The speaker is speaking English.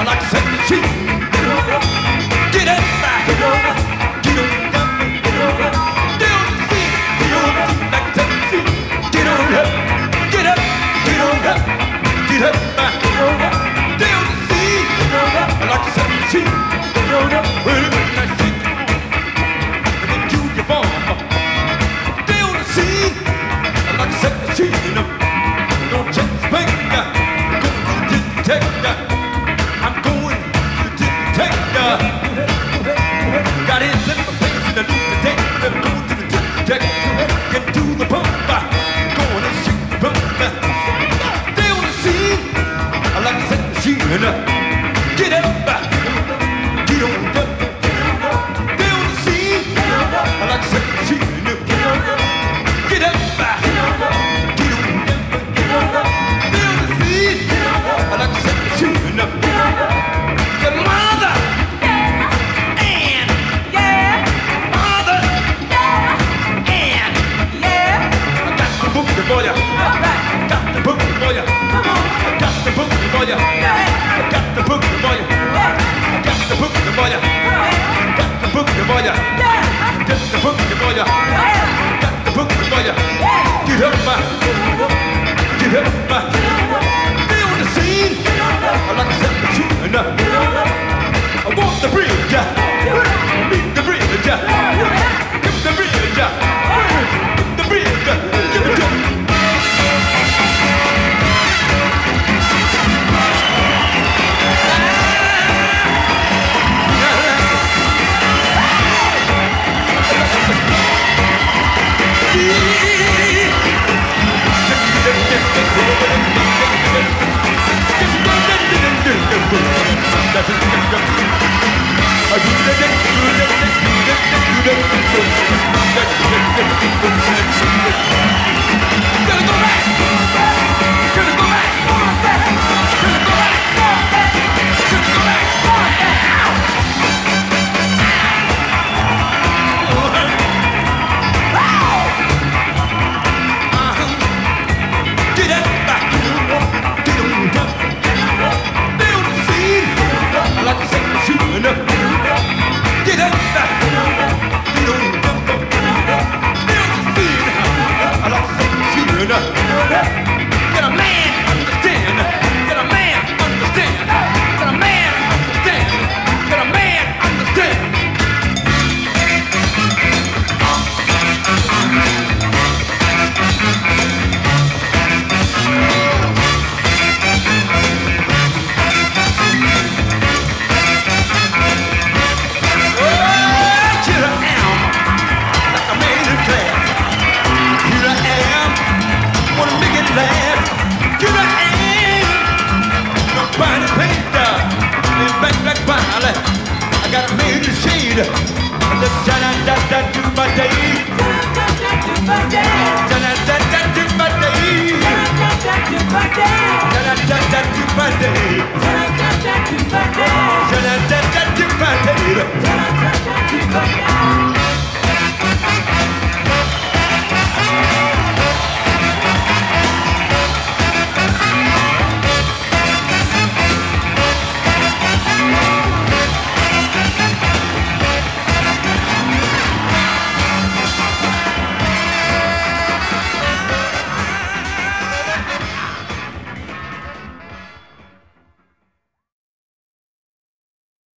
like I said, cheat. Get up, back. Get on down. Get on the feet. Get on the feet like I said, cheat. Get on up. Get up. Get on up. Get up, back. Get on the feet. Like I said, cheat. Well, it was like cheat. And then do your bomb. Stay on the scene. Like I said, cheat. Don't check the bank. Go to the detector. I'm going to the detector. Got in my face in the new detector. Go to the detector. Get to the pump. Going to shoot the pump. Stay on the scene. Like I said, machine. Get up. Get on up. Stay on the scene. Like I said, machine. Get up. Get on up. Like I said, shooting up your mother and mother and I got the boogie for ya. I got the boogie for ya. I got the boogie for ya. I got the boogie for ya. I got the boogie for ya. I got the boogie for ya. I got the boogie for ya. I got the boogie for ya. Get up, get up, scene. Like I said, shooting up. I want the bridge. Beat the bridge. Give the bridge. The bridge. Give it to me. Day.